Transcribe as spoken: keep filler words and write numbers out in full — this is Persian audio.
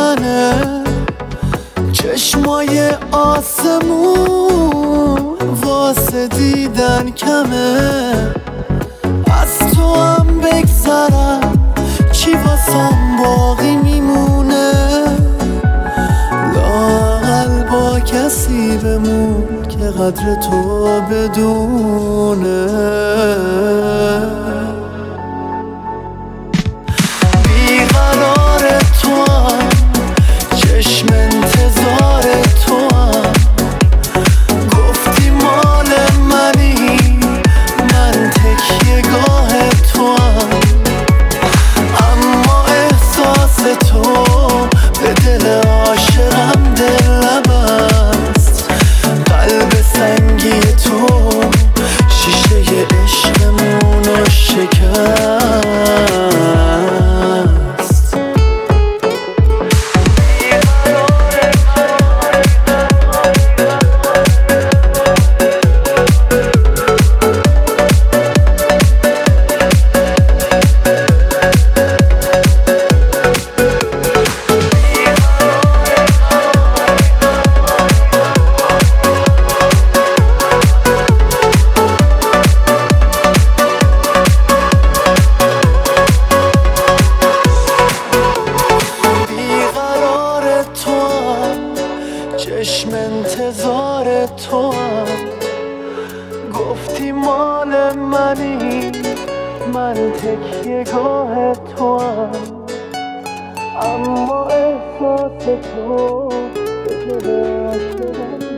منه، چشمای آسمون واسه دیدن کمه. از تو هم بگذرم چی واسم باقی میمونه، لااقل با کسی بمون که قدر تو بدونه. بیقرار تو هم، چشم انتظار تو هم، گفتی مال منی، من تکیه گاه تو هم. اما احساس تو به دل عاشقم دل نبست، قلب سنگی تو شیشه عشقمونو شکست. چشم انتظار تو هم، گفتی مال منی، من تکیه گاه تو هم. اما احساس تو به دل عاشقم